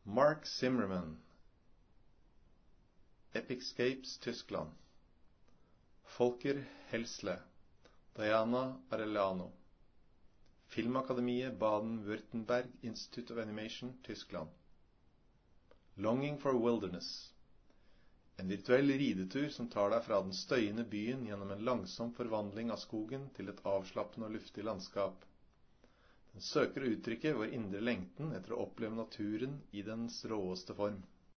Mark Zimmerman, Epixcapes, Tyskland. Volker Helsle, Diana Arellano, Filmakademiet Baden-Württemberg Institute of Animation, Tyskland. Longing for Wilderness, en virtuell ridetur som tar deg fra den støyende byen gjennom en langsom forvandling av skogen til et avslappende og luftig landskap. Den søker å uttrykke vår indre lengten etter å oppleve naturen i dens råeste form.